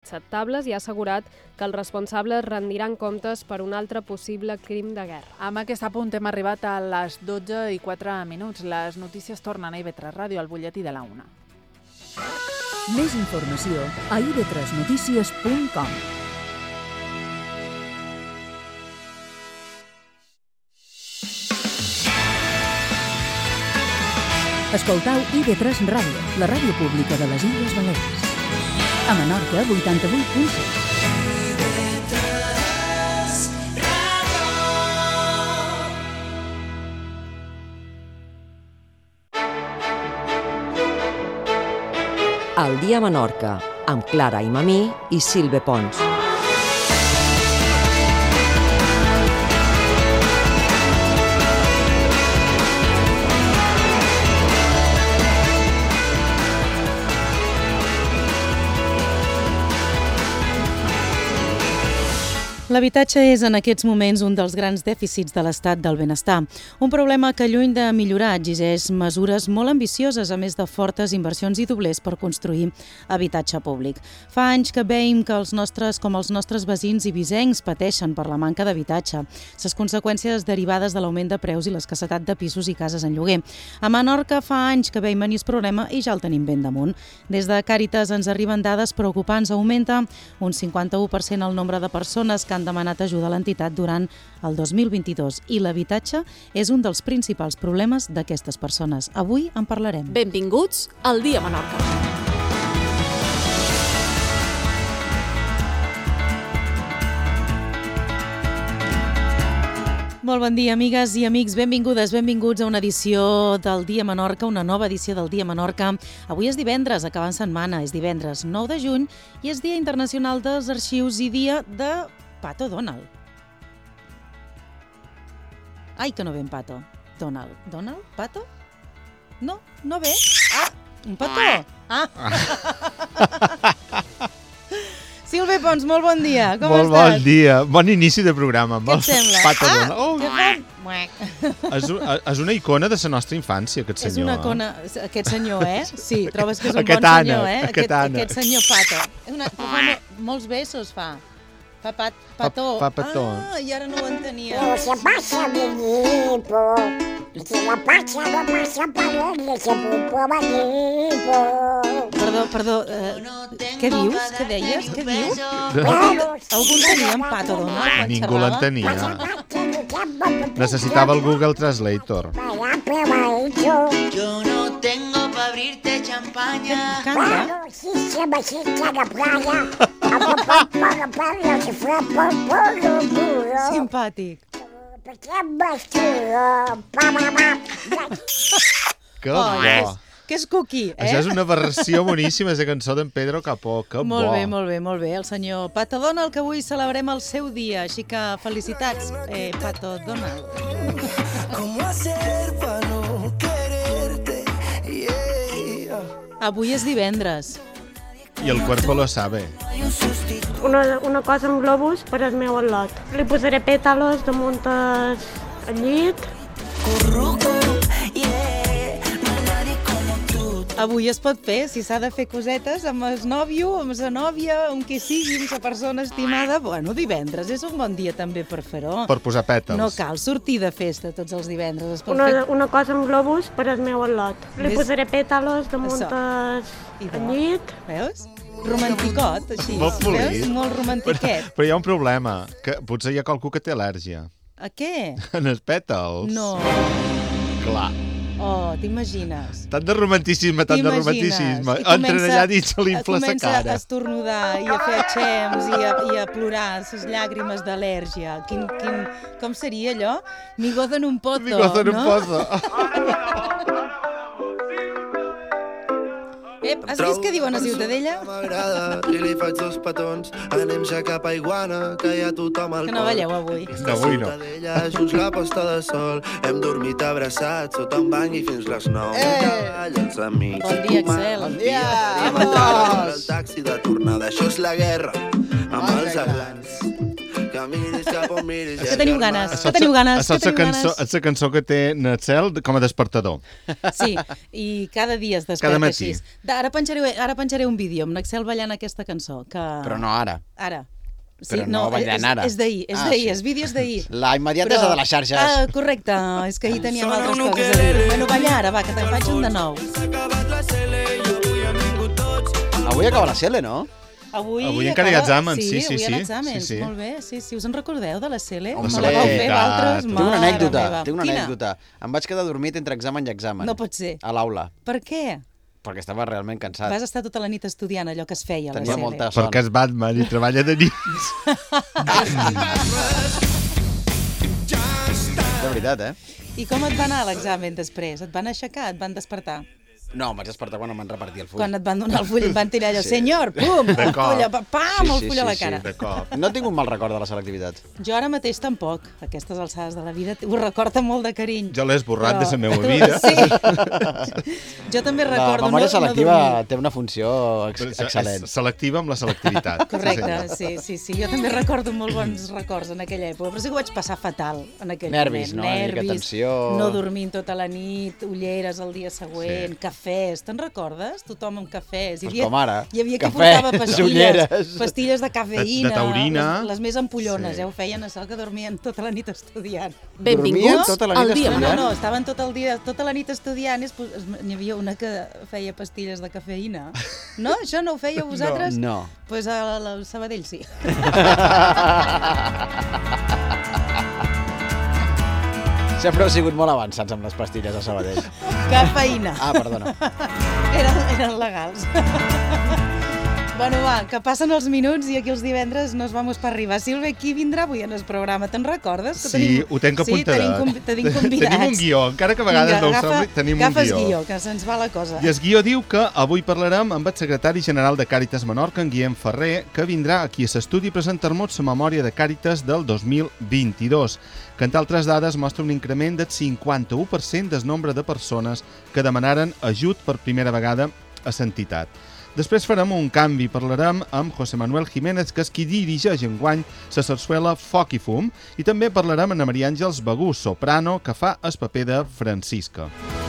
inacceptables i ha assegurat que els responsables rendiran comptes per un altre possible crim de guerra. Amb aquest apunt hem arribat a les 12:04. Les notícies tornen a IB3 Ràdio, al butlletí de la 1. Més informació a ib3notícies.com. Escoltau IB3 Ràdio, la ràdio pública de les Illes Balears. A Menorca, 88.6. El dia a Menorca, amb Clara i Mamí i Silve Pons. L'habitatge és en aquests moments un dels grans dèficits de l'estat del benestar. Un problema que, lluny de millorar, exigeix mesures molt ambicioses, a més de fortes inversions i doblers per construir habitatge públic. Fa anys que veiem que els nostres veïns i visencs pateixen per la manca d'habitatge, les conseqüències derivades de l'augment de preus i l'escassetat de pisos i cases en lloguer. A Menorca fa anys que veiem menys problema i ja el tenim ben damunt. Des de Càritas ens arriben dades preocupants. Augmenta un 51% el nombre de persones que han demanat ajuda a l'entitat durant el 2022 i l'habitatge és un dels principals problemes d'aquestes persones. Avui en parlarem. Benvinguts al Dia Menorca. Molt bon dia, amigues i amics. Benvingudes, benvinguts a una edició del Dia Menorca, una nova edició del Dia Menorca. Avui és divendres, acabant setmana, és divendres 9 de juny i és Dia Internacional dels Arxius i dia de Pato Donald. Ai, que no ve en Pato. Donald. Donald? Pato? No, no ve. Ah, un petó. Ah. Silve Pons, molt bon dia. Com estàs? Molt bon dia. Bon inici de programa. Què et sembla? Pato Donald. Què fan? És una icona de la nostra infància, aquest senyor. És una icona, aquest senyor, Sí, trobes que és un aquest bon Anna, senyor, Aquest senyor Pato. Molts besos fa. Fa petó. Fa petó. Ah, i ara no ho entenia. Pero se pasa bonito, se la pasa, no pasa para él, se pupo bonito. Perdó, què dius? Què deies? Què dius? Algú entenia en Pato Donald? Ningú l'entenia. Necessitava el Google Translator. Yo no tengo pa' abrirte champaña. Canta? Simpàtic. Que bo. Que és cookie, Això és una versió boníssima de cançó d'en Pedro Capó. Que bo. Molt bé. El senyor Pato Donald, que avui celebrem el seu dia, així que felicitats, Pato Donald. ¿Cómo hacer para no quererte? Yeah. Avui és divendres. I el cuerpo lo sabe. Una cosa amb globus per al meu al·lot. Li posaré pètalos damunt el llit. Avui es pot fer, si s'ha de fer cosetes amb el nòvio, amb la nòvia, amb qui sigui, amb la persona estimada. Bueno, divendres és un bon dia també per fer-ho. Per posar pètals. No cal sortir de festa tots els divendres. Es pot Una cosa amb globus per al meu al·lot. Li posaré pètalos damunt el llit. Veus? Romanticot, així. Molt polit. Veus? Molt romantiquet. Però hi ha un problema, que potser hi ha qualcú que té al·lèrgia. A què? En els pètals. No. Clar. Oh, t'imagines? Tant de romanticisme. Entren allà dins, se li infla la cara. Comença a estornudar i a fer xems i a plorar les llàgrimes d'al·lèrgia. Com seria allò? Mi gozo en un pozo, no? Has vist què diuen a Ciutadella? M'agrada i li faig dos petons. Anem ja cap a Iguana, que hi ha tothom al Que no balleu avui. Avui no. Ciutadella, junts la posta de sol. Hem dormit abraçats sota un banc i fins les 9. Els amics. Bon dia, Excel. Bon dia. El taxi de tornada, això és la guerra. Amb els aglans. Que miris cap on miris. Que teniu ganes, que teniu ganes. Saps la cançó que té Natzel com a despertador? Sí, i cada dia es desperta així. Ara penjaré un vídeo amb Naxel ballant aquesta cançó. Però no ara. Ara. Sí, però no ballant ara. És d'ahir, els vídeos d'ahir. La immediatesa de les xarxes. Correcte, és que ahir teníem altres coses a dir. Bueno, balla ara, va, que te'n faig un de nou. Avui acaba la CL, no? Avui encara hi ha exàmens, sí. Avui hi ha exàmens, molt bé. Sí, us en recordeu de la CL? Home, la vau fer vosaltres? Tinc una anècdota. Em vaig quedar dormit entre examen i examen. No pot ser. A l'aula. Per què? Perquè estava realment cansat. Vas estar tota la nit estudiant allò que es feia a la CL. Tenia molta son. Perquè és Batman i treballa de nit. De veritat, I com et va anar l'examen després? Et van aixecar? Et van despertar? No, em vaig despertar quan em van repartir el full. Quan et van donar el full, et van tirar allò, senyor, pum, el full, pam, el full a la cara. No tinc un mal record de la selectivitat. Jo ara mateix tampoc. Aquestes alçades de la vida ho recorda molt de carinyo. Jo l'he esborrat de la meva vida. Sí. Jo també recordo. La memòria selectiva té una funció excel·lent. Selectiva amb la selectivitat. Correcte, sí. Jo també recordo molt bons records en aquella època, però sí que ho vaig passar fatal en aquell moment. Nervis, no? Tensió. No dormint tota la nit, ulleres el dia següent, cafès, te'n recordes? Tothom amb cafès. Com ara. Hi havia qui portava pastilles de cafeïna, de taurina. Les més ampollones, ho feien això, que dormien tota la nit estudiant. Benvinguts al dia. No, estaven tota la nit estudiant, n'hi havia una que feia pastilles de cafeïna. No? Això no ho fèieu vosaltres? No. Doncs al Sabadell sí. Sempre heu sigut molt avançats amb les pastilles a Sabadell. Cafeïna. Perdona. Eren legals. Bueno, va, que passen els minuts i aquí els divendres nos vamos per arribar. Sílvia, qui vindrà avui en el programa? Te'n recordes? Sí, ho tenc apuntadat. Tenim convidats. Tenim un guió, encara que a vegades no ho sembli, tenim un guió. Agafes guió, que se'ns va la cosa. I el guió diu que avui parlarem amb el secretari general de Càritas Menorca, en Guillem Ferrer, que vindrà aquí a l'estudi a presentar-nos la memòria de Càritas del 2022, que entre altres dades mostra un increment del 51% del nombre de persones que demanaren ajut per primera vegada a l'entitat. Després farem un canvi, parlarem amb José Manuel Jiménez, que és qui dirigeix enguany la sarsuela Foc i Fum, i també parlarem amb Maria Àngels Begú, soprano, que fa el paper de Francisca.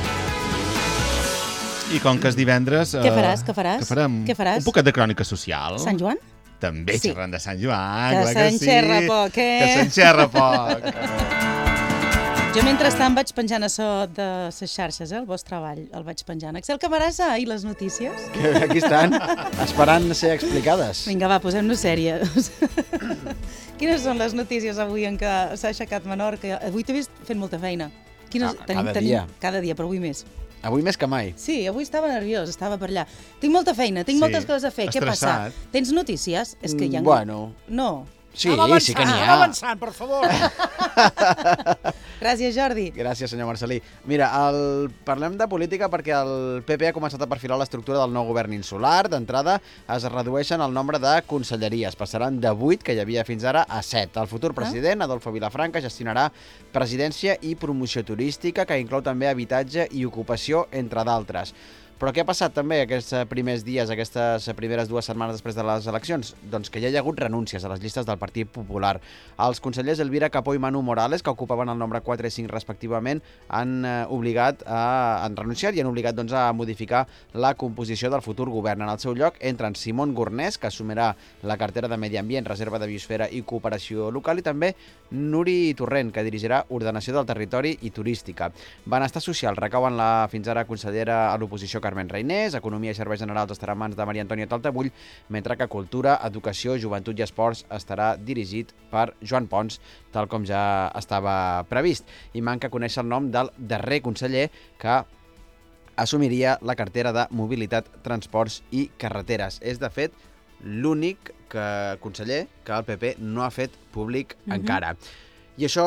I com que és divendres... Què faràs? Què farem? Un poquet de crònica social. Sant Joan? També xerrant de Sant Joan, que s'enxerra poc, Que s'enxerra poc. Jo, mentrestant, vaig penjant això de les xarxes, el vostre treball, el vaig penjant. Axel Camarasa, i les notícies? Aquí estan, esperant ser explicades. Vinga, va, posem-nos sèries. Quines són les notícies avui en què s'ha aixecat Menorca? Avui t'he vist fent molta feina. Cada dia. Cada dia, però avui més. Avui més que mai. Sí, avui estava nerviós, estava per allà. Tinc molta feina, tinc moltes coses a fer. Què passa? Tens notícies? És que ja... Bueno... No. Sí que n'hi ha. Avançant, per favor. Gràcies, Jordi. Gràcies, senyor Marcelí. Mira, parlem de política perquè el PP ha començat a perfilar l'estructura del nou govern insular. D'entrada, es redueixen el nombre de conselleries. Passaran de 8, que hi havia fins ara, a 7. El futur president, Adolfo Vilafranca, gestionarà presidència i promoció turística, que inclou també habitatge i ocupació, entre d'altres. Però què ha passat també aquests primers dies, aquestes primeres 2 setmanes després de les eleccions? Doncs que ja hi ha hagut renúncies a les llistes del Partit Popular. Els consellers Elvira Capó i Manu Morales, que ocupaven el nombre 4 i 5 respectivament, han renunciat i han obligat a modificar la composició del futur govern. En el seu lloc entren Simón Gornés, que assumirà la cartera de Medi Ambient, Reserva de Biosfera i Cooperació Local, i també Nuri Torrent, que dirigirà Ordenació del Territori i Turística. Benestar Social recau en la fins ara consellera a l'oposició Carmen Reinés, Economia i Serveis Generals estarà en mans de Maria Antònia Taltabull, mentre que Cultura, Educació, Joventut i Esports estarà dirigit per Joan Pons, tal com ja estava previst. I manca conèixer el nom del darrer conseller que assumiria la cartera de Mobilitat, Transports i Carreteres. És, de fet, l'únic conseller que el PP no ha fet públic encara. I això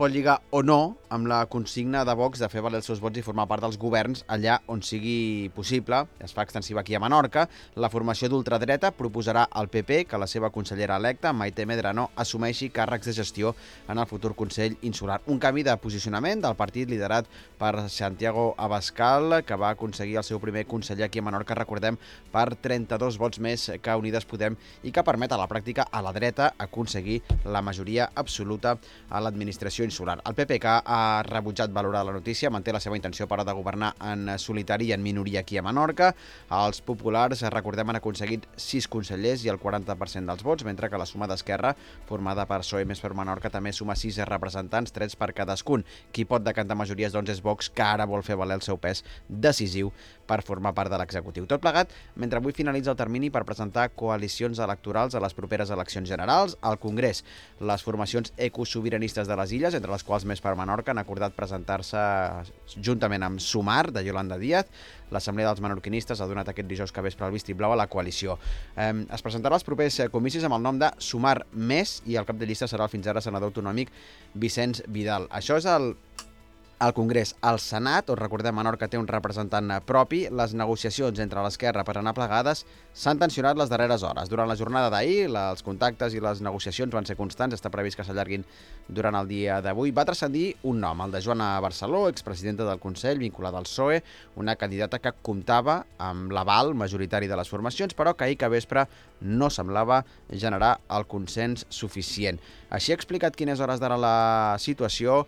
pot lligar o no amb la consigna de Vox de fer valer els seus vots i formar part dels governs allà on sigui possible. Es fa extensiva aquí a Menorca. La formació d'ultradreta proposarà al PP que la seva consellera electa, Maite Medrano, assumeixi càrrecs de gestió en el futur Consell Insular. Un canvi de posicionament del partit liderat per Santiago Abascal, que va aconseguir el seu primer conseller aquí a Menorca, recordem, per 32 vots més que Unides Podem i que permet a la pràctica a la dreta aconseguir la majoria absoluta a l'administració insular. El PP, que ha rebutjat valorar la notícia, manté la seva intenció però de governar en solitari i en minoria aquí a Menorca. Els populars, recordem, han aconseguit 6 consellers i el 40% dels vots, mentre que la suma d'Esquerra, formada per PSOE Més per Menorca, també suma 6 representants, 3 per cadascun. Qui pot decantar majories, doncs, és Vox, que ara vol fer valer el seu pes decisiu per formar part de l'executiu. Tot plegat, mentre avui finalitza el termini per presentar coalicions electorals a les properes eleccions generals al Congrés. Les formacions ecosobiranistes de les illes, entre les quals Més per Menorca, han acordat presentar-se juntament amb Sumar, de Yolanda Díaz. L'Assemblea dels Menorquinistes ha donat aquest dijous que vespre el vistiplau a la coalició. Es presentarà als propers comicis amb el nom de Sumar Més i el cap de llista serà el fins ara senador autonòmic Vicenç Vidal. Això és al Congrés. Al Senat, on recordem Menorca té un representant propi, les negociacions entre l'esquerra per anar plegades s'han tensionat les darreres hores. Durant la jornada d'ahir, els contactes i les negociacions van ser constants, està previst que s'allarguin durant el dia d'avui. Va transcendir un nom, el de Joana Barceló, expresidenta del Consell, vinculada al PSOE, una candidata que comptava amb l'aval majoritari de les formacions, però que ahir que vespre no semblava generar el consens suficient. Així ha explicat quines hores d'ara la situació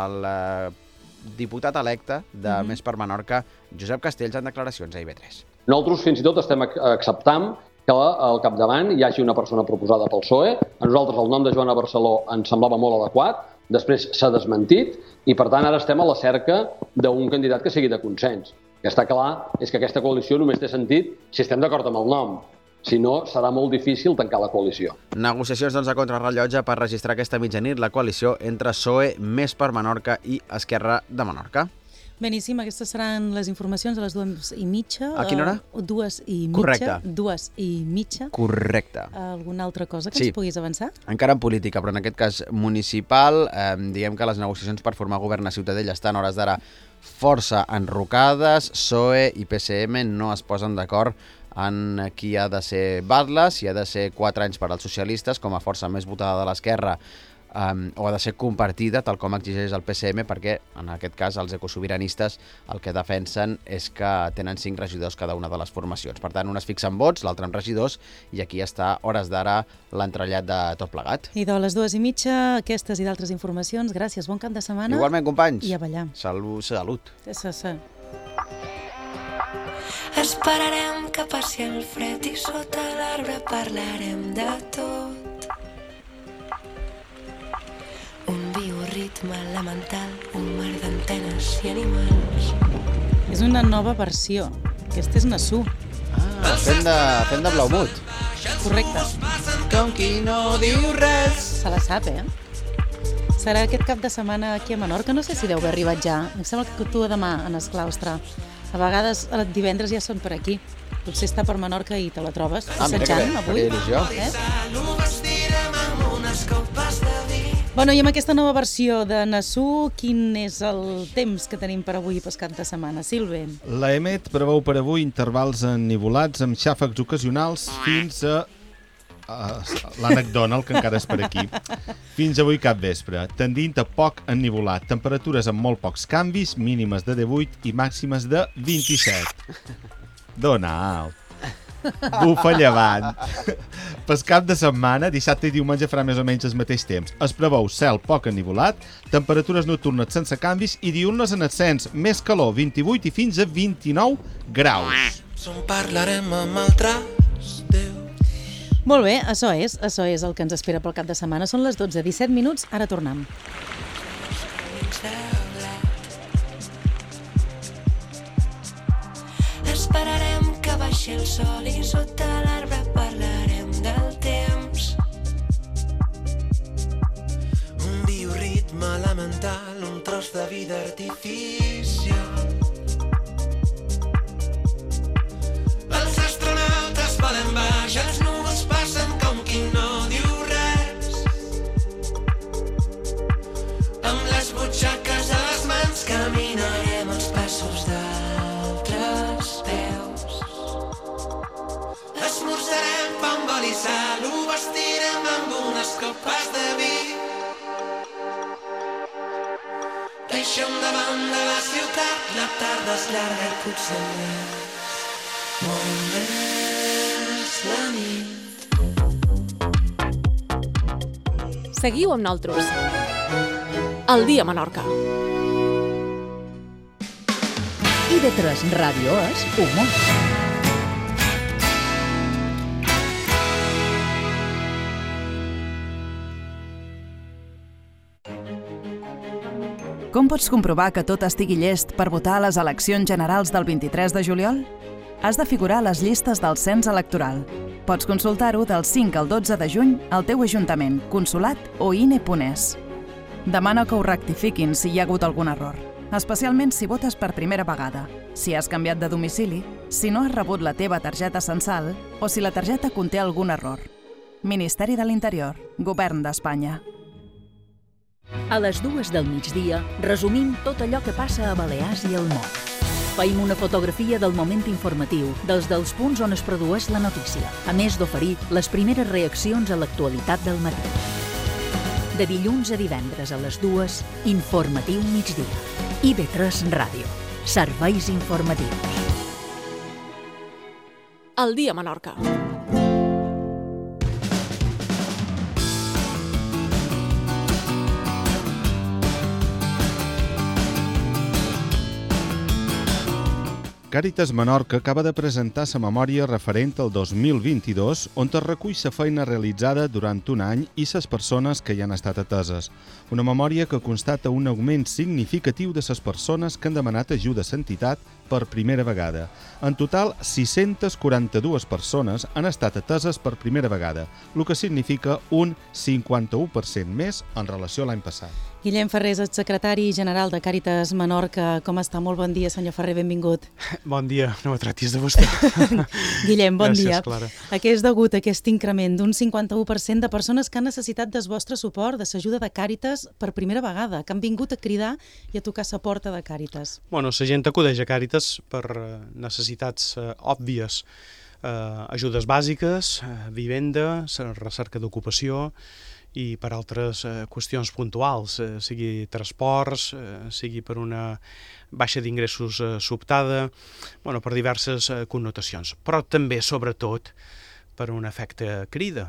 el diputat electe de Més per Menorca, Josep Castells, en declaracions a IB3. Nosaltres fins i tot estem acceptant que al capdavant hi hagi una persona proposada pel PSOE. A nosaltres el nom de Joana Barceló ens semblava molt adequat, després s'ha desmentit i per tant ara estem a la cerca d'un candidat que sigui de consens. El que està clar és que aquesta coalició només té sentit si estem d'acord amb el nom. Si no, serà molt difícil tancar la coalició. Negociacions, doncs, a contrarrellotge per registrar aquesta mitjanit la coalició entre PSOE, Més per Menorca i Esquerra de Menorca. Beníssim, aquestes seran les informacions a les 2:30. A quina hora? 2:30. Correcte. 2:30. Correcte. Alguna altra cosa que ens puguis avançar? Encara en política, però en aquest cas municipal, diguem que les negociacions per formar govern a Ciutadella estan a hores d'ara força enrocades. PSOE i PSM no es posen d'acord en qui ha de ser batlle, si ha de ser 4 anys per als socialistes com a força més votada de l'esquerra o ha de ser compartida, tal com exigeix el PSM, perquè en aquest cas els ecosobiranistes el que defensen és que tenen 5 regidors cada una de les formacions. Per tant, un es fixa en vots, l'altre en regidors, i aquí està, hores d'ara, l'entrellat de tot plegat. I de les 2:30, aquestes i d'altres informacions. Gràcies, bon cap de setmana. Igualment, companys. I a ballar. Salut. Esperarem que passi el fred i sota l'arbre parlarem de tot. Un bioritme elemental, un mar d'antenes i animals. És una nova versió. Aquesta és Nassú. Fent de Blaumut. Correcte. Com qui no diu res. Se la sap, Serà aquest cap de setmana aquí a Menorca. No sé si deu haver arribat ja. Em sembla que actua demà en Esclaustre. A vegades el divendres ja són per aquí. Potser està per Menorca i te la trobes assetjant avui. Bueno, i amb aquesta nova versió de Nassú, quin és el temps que tenim per avui pel cap de setmana? Silve? L'EMET preveu per avui intervals ennivolats amb xàfecs ocasionals fins a l'anecdonal, que encara és per aquí. Fins avui cap vespre, tendint a poc ennivolat. Temperatures amb molt pocs canvis, mínimes de 18 i màximes de 27. Dona alt. Bufa llevant. Pel cap de setmana, dissabte i diumenge farà més o menys el mateix temps. Es preveu cel poc ennivolat, temperatures nocturnes sense canvis i diurnes en ascens, més calor, 28 i fins a 29 graus. Parlarem amb el traç, Déu. Molt bé, això és el que ens espera pel cap de setmana. Són les 12:17 minuts, ara tornem. Esperarem que baixi el sol i sota l'arbre parlarem del temps. Un bioritme elemental, un tros de vida artificial. Els astronautes volen baix, els núvols passen com qui no diu res. Amb copes de vi. Deixa'm davant de la ciutat, la tarda és llarga i potser molt més la nit. Seguiu amb nosaltres. El dia a Menorca. IB3 Ràdio és humor. Com pots comprovar que tot estigui llest per votar a les eleccions generals del 23 de juliol? Has de figurar a les llistes del cens electoral. Pots consultar-ho del 5 al 12 de juny al teu ajuntament, consolat o INE.es. Demana que ho rectifiquin si hi ha hagut algun error, especialment si votes per primera vegada, si has canviat de domicili, si no has rebut la teva targeta censal o si la targeta conté algun error. Ministeri de l'Interior, Govern d'Espanya. A les 2 del migdia resumim tot allò que passa a Balears i al món. Feim una fotografia del moment informatiu, dels punts on es produeix la notícia, a més d'oferir les primeres reaccions a l'actualitat del matí. De dilluns a divendres a les 2, Informatiu Migdia. IB3 Ràdio. Serveis informatius. El dia a Menorca. Càritas Menorca acaba de presentar sa memòria referent al 2022, on es recull sa feina realitzada durant un any i ses persones que hi han estat ateses. Una memòria que constata un augment significatiu de ses persones que han demanat ajuda a l'entitat per primera vegada. En total, 642 persones han estat ateses per primera vegada, el que significa un 51% més en relació a l'any passat. Guillem Ferrer és el secretari general de Càritas Menorca. Com està? Molt bon dia, senyor Ferrer, benvingut. Bon dia, no me tratis de vostè. Guillem, bon dia. Gràcies, Clara. A què és degut aquest increment d'un 51% de persones que han necessitat del vostre suport, de l'ajuda de Càritas per primera vegada, que han vingut a cridar i a tocar la porta de Càritas? Bueno, la gent acudeix a Càritas per necessitats òbvies, ajudes bàsiques, vivenda, recerca d'ocupació, i per altres qüestions puntuals, sigui transports, sigui per una baixa d'ingressos sobtada, bueno, per diverses connotacions. Però també, sobretot, per un efecte crida.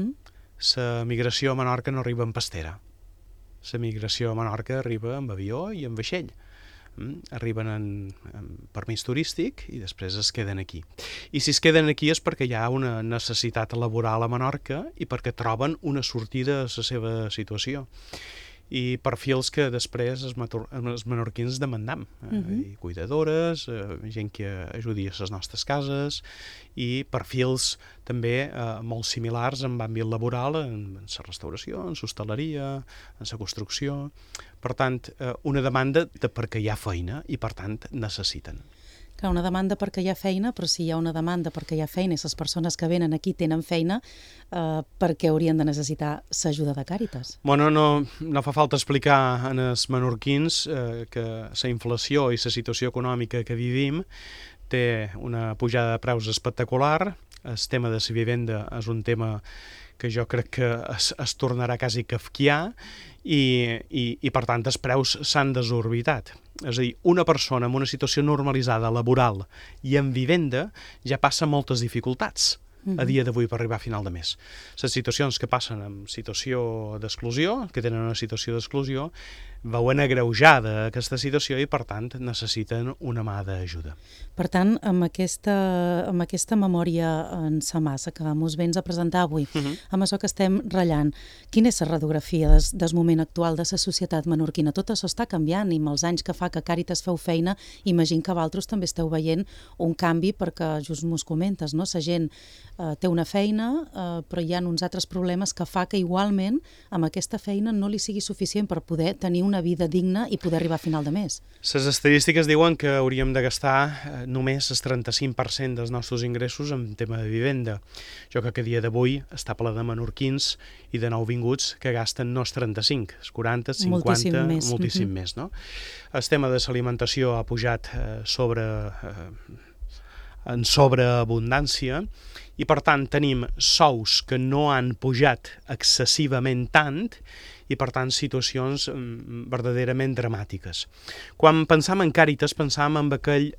La migració a Menorca no arriba en pastera. La migració a Menorca arriba amb avió i amb vaixell. Arriben en permís turístic i després es queden aquí. I si es queden aquí és perquè hi ha una necessitat laboral a Menorca i perquè troben una sortida a la seva situació. I perfils que després els menorquins demandam. I cuidadores, gent que ajudi a les nostres cases, i perfils també molt similars en l'àmbit laboral, en la restauració, en l'hostaleria, en la construcció. Per tant, una demanda perquè hi ha feina i, per tant, necessiten. Clar, una demanda perquè hi ha feina, però si hi ha una demanda perquè hi ha feina i les persones que venen aquí tenen feina, per què haurien de necessitar l'ajuda de Càritas? Bueno, no fa falta explicar als menorquins que la inflació i la situació econòmica que vivim té una pujada de preus espectacular. El tema de la vivenda és un tema que jo crec que es tornarà quasi kafkià i per tant els preus s'han desorbitat. És a dir, una persona en una situació normalitzada laboral i en vivenda ja passa moltes dificultats a dia d'avui per arribar a final de mes. Les situacions que passen en situació d'exclusió, que tenen una situació d'exclusió, veuen agreujada aquesta situació i, per tant, necessiten una mà d'ajuda. Per tant, amb aquesta memòria en sa massa que mos vens a presentar avui, amb això que estem ratllant, quina és la radiografia del moment actual de la societat menorquina? Tot això està canviant i amb els anys que fa que Càritas feu feina, imagino que vosaltres també esteu veient un canvi perquè, just mos comentes, no? La gent té una feina, però hi ha uns altres problemes que fa que igualment amb aquesta feina no li sigui suficient per poder tenir una vida digna i poder arribar a final de mes. Les estadístiques diuen que hauríem de gastar només el 35% dels nostres ingressos en tema de vivenda. Jo crec que a dia d'avui està ple de menorquins i de nouvinguts que gasten no els 35, els 40, 50, moltíssim més. No? El tema de l'alimentació ha pujat en sobreabundància, i per tant tenim sous que no han pujat excessivament tant i per tant situacions verdaderament dramàtiques. Quan pensam en Càritas pensam en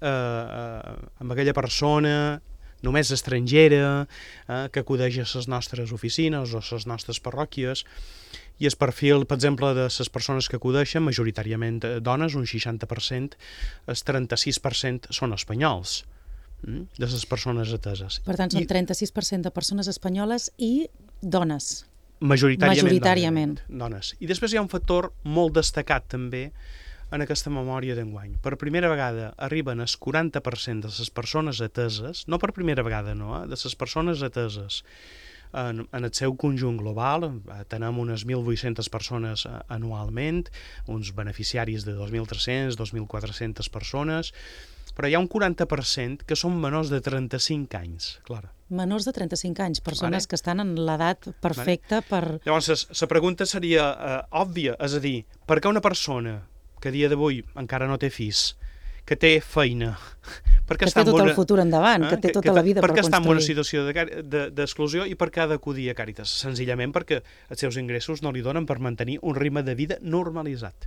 aquella persona només estrangera que acudeix a les nostres oficines o a les nostres parròquies, i el perfil, per exemple, de les persones que acudeixen, majoritàriament dones, un 60%, el 36% són espanyols, de les persones ateses. Per tant, són 36% de persones espanyoles i dones. Majoritàriament. Dones. I després hi ha un factor molt destacat també en aquesta memòria d'enguany. Per primera vegada arriben el 40% de les persones ateses, no per primera vegada, no, de les persones ateses en el seu conjunt global. Tenim unes 1.800 persones anualment, uns beneficiaris de 2.300, 2.400 persones, però hi ha un 40% que són menors de 35 anys, clar. Menors de 35 anys, persones que estan en l'edat perfecta per... Llavors, la pregunta seria òbvia, és a dir, per què una persona que a dia d'avui encara no té fills, que té feina, que té tot el futur endavant, que té tota la vida per construir. Per què està en una situació d'exclusió i per què ha d'acudir a Càritas? Senzillament perquè els seus ingressos no li donen per mantenir un ritme de vida normalitzat.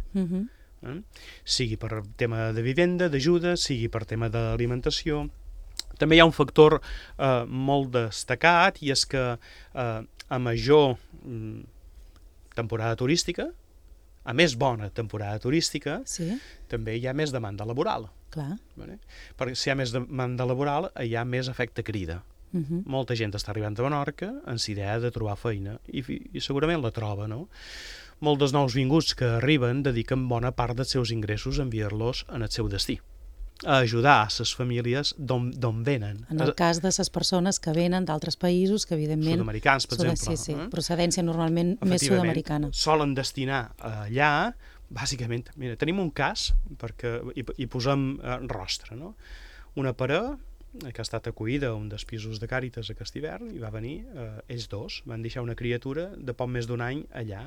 Sigui per tema de vivenda, d'ajuda, sigui per tema d'alimentació. També hi ha un factor molt destacat, i és que a major temporada turística, a més bona temporada turística, també hi ha més demanda laboral. Clar. Perquè si hi ha més demanda laboral, hi ha més efecte crida. Molta gent està arribant a Menorca amb la idea de trobar feina, i segurament la troba, no? Molts dels nous vinguts que arriben dediquen bona part dels seus ingressos a enviar-los en el seu destí, a ajudar a les famílies d'on venen. En el cas de les persones que venen d'altres països, que evidentment... Sud-americans, per exemple. Sí, procedència normalment més sud-americana. Solen destinar allà, bàsicament, mira, tenim un cas, perquè hi posem rostre, no? Una parella que ha estat acollida a un dels pisos de Càritas aquest hivern, i va venir, ells dos, van deixar una criatura de poc més d'un any allà,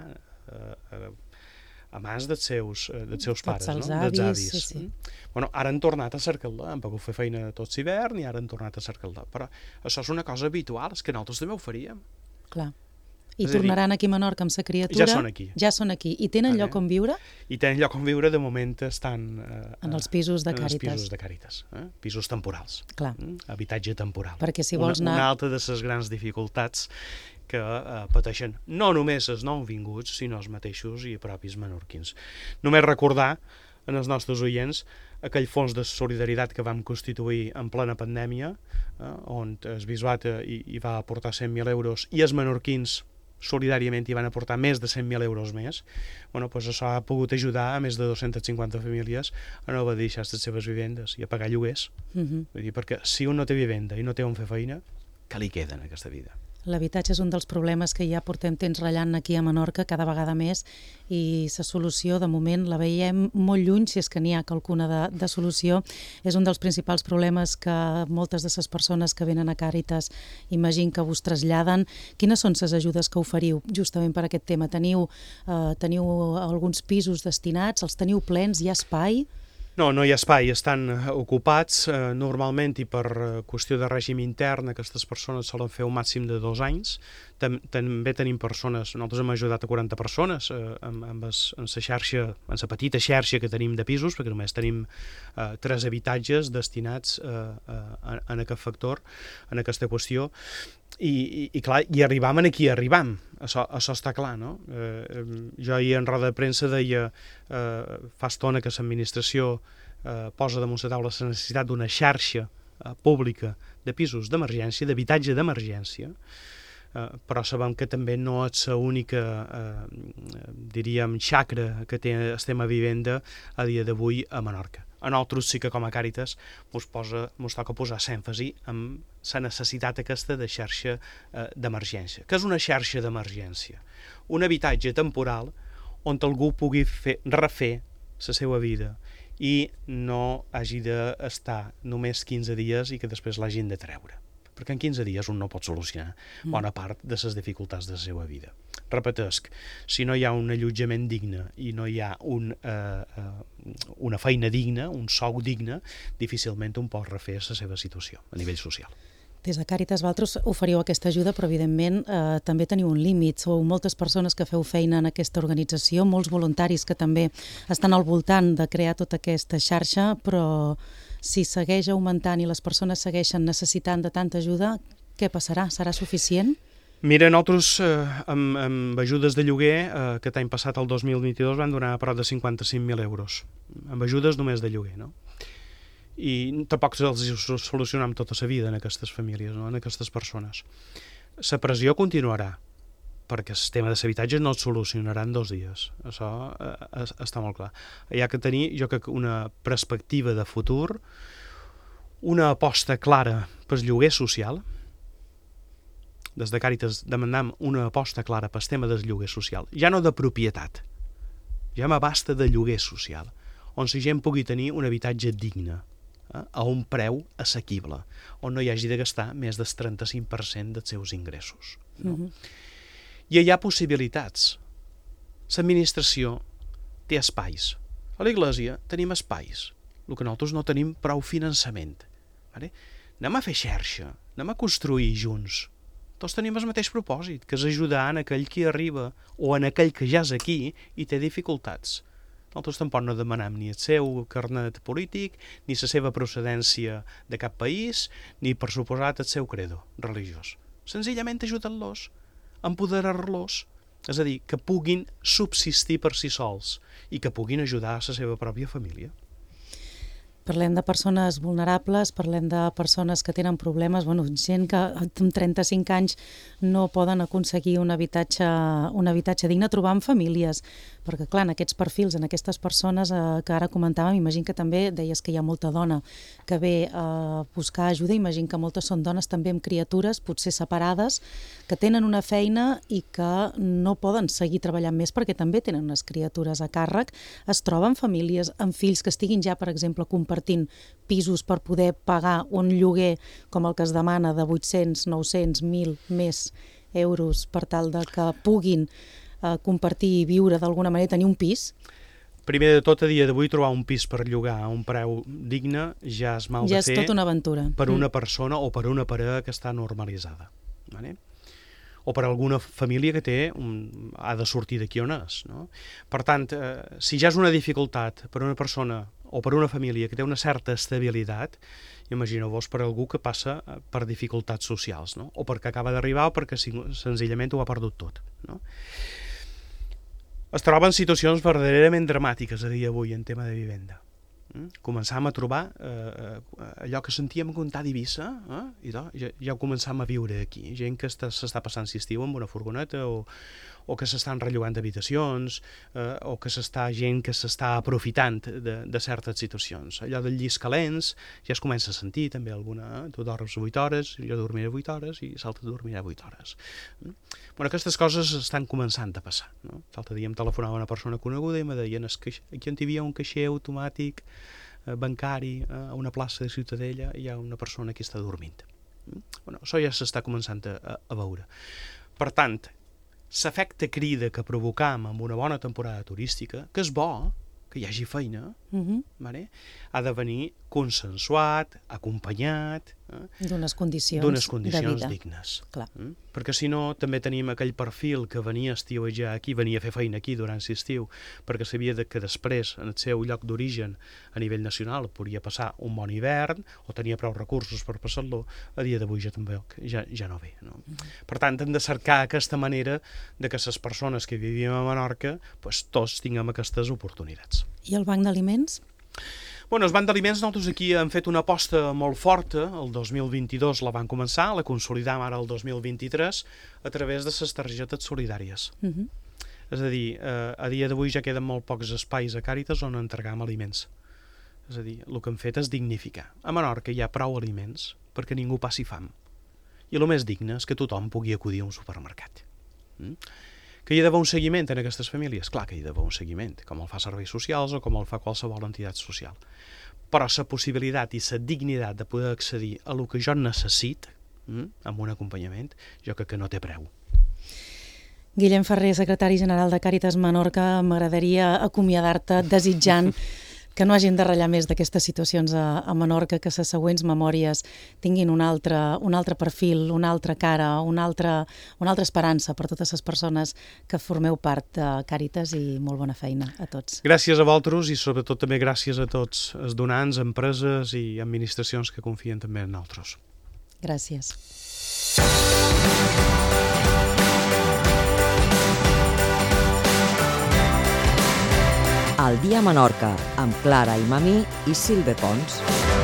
a mans dels seus pares, dels avis. Bueno, ara han tornat a cercar-la, han pogut fer feina tot l'hivern i ara han tornat a cercar-la. Però això és una cosa habitual, és que nosaltres també ho faríem. Clar. I tornaran aquí a Menorca amb sa criatura? Ja són aquí. I tenen lloc on viure? I tenen lloc on viure, de moment estan... en els pisos de Càritas. En els pisos de Càritas. Pisos temporals. Clar. Habitatge temporal. Perquè si vols anar... Una altra de les grans dificultats que pateixen no només els nouvinguts, sinó els mateixos i propis menorquins. Només recordar en els nostres oients aquell fons de solidaritat que vam constituir en plena pandèmia, on el Bisbat hi va aportar 100.000 euros i els menorquins solidàriament hi van aportar més de 100.000 euros més. Bueno, doncs això ha pogut ajudar a més de 250 famílies a no haver de deixar les seves vivendes i a pagar lloguers. Vull dir, perquè si un no té vivenda i no té on fer feina, què li queda en aquesta vida? L'habitatge és un dels problemes que ja portem temps ratllant aquí a Menorca cada vegada més, i la solució de moment la veiem molt lluny, si és que n'hi ha alguna de solució. És un dels principals problemes que moltes de les persones que venen a Càritas imagino que us traslladen. Quines són les ajudes que oferiu justament per aquest tema? Teniu alguns pisos destinats? Els teniu plens? Hi ha espai? No hi ha espai, estan ocupats normalment, i per qüestió de règim intern aquestes persones solen fer un màxim de 2 anys. També tenim persones, nosaltres hem ajudat a 40 persones en la xarxa, en la petita xarxa que tenim de pisos, perquè només tenim 3 habitatges destinats en aquest factor, en aquesta qüestió. I clar, i arribam aquí arribam, això està clar, no? Jo ahir en roda de premsa deia fa estona que l'administració posa damunt la taula la necessitat d'una xarxa pública de pisos d'emergència, d'habitatge d'emergència, però sabem que també no és l'única, diríem, xacra que té el tema vivenda a dia d'avui a Menorca. A nosaltres sí que com a Càritas mos toca posar l'èmfasi en la necessitat aquesta de xarxa d'emergència. Què és una xarxa d'emergència? Un habitatge temporal on algú pugui refer la seva vida i no hagi d'estar només 15 dies i que després l'hagin de treure. perquè en 15 dies un no pot solucionar bona part de les dificultats de la seva vida. Repetesc, si no hi ha un allotjament digne i no hi ha una feina digna, un sou digne, difícilment un pot refer la seva situació a nivell social. Des de Càritas vosaltres oferiu aquesta ajuda, però evidentment també teniu un límit. Sou moltes persones que feu feina en aquesta organització, molts voluntaris que també estan al voltant de crear tota aquesta xarxa, però si segueix augmentant i les persones segueixen necessitant de tanta ajuda, què passarà? Serà suficient? Mira, nosaltres amb ajudes de lloguer, aquest any passat, el 2022, vam donar a prop de 55.000 euros, amb ajudes només de lloguer, no? I tampoc els solucionam tota la vida en aquestes famílies, no? En aquestes persones. La pressió continuarà, perquè el tema de l'habitatge no es solucionarà en 2 dies. Això està molt clar. Hi ha que tenir, jo crec, una perspectiva de futur, una aposta clara pel lloguer social. Des de Càritas demandam una aposta clara pel tema del lloguer social. Ja no de propietat, ja m'abasta de lloguer social, on la gent pugui tenir un habitatge digne, a un preu assequible, on no hi hagi de gastar més del 35% dels seus ingressos. No? I hi ha possibilitats. L'administració té espais. A l'Església tenim espais. El que nosaltres no tenim prou finançament. Vale? Anem a fer xarxa, anem a construir junts. Tots tenim el mateix propòsit, que és ajudar en aquell que arriba o en aquell que ja és aquí i té dificultats. Nosaltres tampoc no demanem ni el seu carnet polític, ni la seva procedència de cap país, ni, per suposat, el seu credo religiós. Senzillament ajudar-los, empoderar-los, és a dir, que puguin subsistir per si sols i que puguin ajudar a la seva pròpia família. Parlem de persones vulnerables, parlem de persones que tenen problemes, gent que amb 35 anys no poden aconseguir un habitatge digne, trobar en famílies, perquè clar, en aquests perfils, en aquestes persones que ara comentàvem, imagino que també deies que hi ha molta dona que ve a buscar ajuda, imagino que moltes són dones també amb criatures, potser separades, que tenen una feina i que no poden seguir treballant més perquè també tenen unes criatures a càrrec, es troben famílies amb fills que estiguin ja, per exemple, compartint pisos per poder pagar un lloguer com el que es demana de 800, 900, 1.000 més euros per tal de que puguin compartir i viure d'alguna manera, tenir un pis? Primer de tot, a dia d'avui, trobar un pis per llogar a un preu digne ja és mal de fer. Ja és tota una aventura. Per una persona o per una parella que està normalitzada. Vale? O per alguna família que ha de sortir d'aquí on és. No? Per tant, si ja és una dificultat per una persona o per una família que té una certa estabilitat, imagineu-vos per algú que passa per dificultats socials, no? O perquè acaba d'arribar o perquè senzillament ho ha perdut tot. No? Es troben situacions verdaderament dramàtiques a dia d'avui en tema de vivenda. Començàvem a trobar allò que sentíem contar d'Eivissa, i ja ho començàvem a viure aquí. Gent que s'està passant l'estiu amb una furgoneta o que s'estan rellogant d'habitacions o que gent que s'està aprofitant de certes situacions. Allò del llis calents ja es comença a sentir també alguna, tu dorms 8 hores, jo dormiré 8 hores i l'altre dormirà 8 hores. Aquestes coses estan començant a passar. L'altre dia em telefonava una persona coneguda i me deien que aquí on hi havia un caixer automàtic bancari a una plaça de Ciutadella i hi ha una persona que està dormint. Això ja s'està començant a veure. Per tant, l'efecte crida que provocam amb una bona temporada turística, que és bo, que hi hagi feina, ha de venir consensuat, acompanyat, d'unes condicions dignes. Perquè si no també tenim aquell perfil que venia a estiuejar aquí, venia a fer feina aquí durant l'estiu, perquè sabia que després en el seu lloc d'origen a nivell nacional podria passar un bon hivern o tenia prou recursos per passar-lo, a dia d'avui ja no ve. No? Per tant, hem de cercar aquesta manera de que les persones que vivim a Menorca tots tinguem aquestes oportunitats. I el banc d'aliments? El banc d'aliments, nosaltres aquí hem fet una aposta molt forta, el 2022 la van començar, la consolidam ara el 2023 a través de les targetes solidàries. És a dir, a dia d'avui ja queden molt pocs espais a Càritas on entregam aliments. És a dir, el que hem fet és dignificar. A Menorca hi ha prou aliments perquè ningú passi fam. I el més digne és que tothom pugui acudir a un supermercat. Que hi ha d'haver un seguiment en aquestes famílies? Clar que hi ha d'haver un seguiment, com el fa serveis socials o com el fa qualsevol entitat social. Però la possibilitat i la dignitat de poder accedir a el que jo necessito, amb un acompanyament, jo crec que no té preu. Guillem Ferrer, secretari general de Càritas Menorca, m'agradaria acomiadar-te desitjant que no hagin de ratllar més d'aquestes situacions a Menorca, que les següents memòries tinguin un altre perfil, una altra cara, una altra esperança per totes les persones que formeu part de Càritas, i molt bona feina a tots. Gràcies a vosaltres i sobretot també gràcies a tots els donants, empreses i administracions que confien també en nosaltres. Gràcies. El dia a Menorca, amb Clara Imamí i Silve Pons.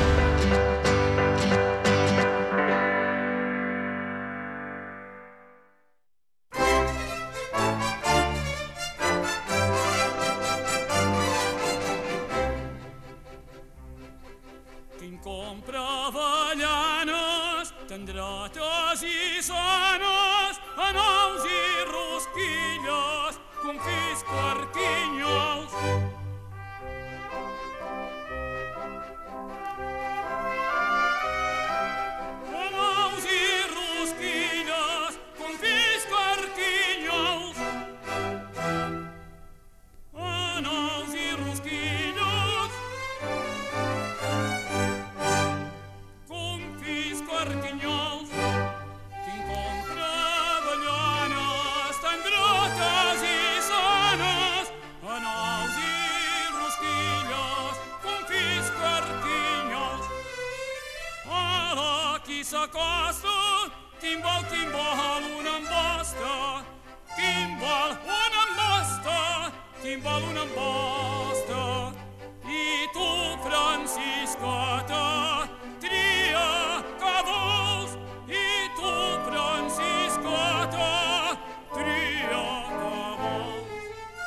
Qui compra avellanes, tendrates i sanes, anous i rosquilles, confisco arquinyols. Anous i rosquilles, confisco arquinyols. Anous i rosquilles, confisco arquinyols. Qui compra avellanes, tendrates i sanes, anous i rosquilles, confisco arquinyols. Ala, qui s'acosta, quin vol una embosta, quin vol una embosta, quin vol una embosta. I tu, Franciscota, tria que vols, i tu, Franciscota, tria que vols.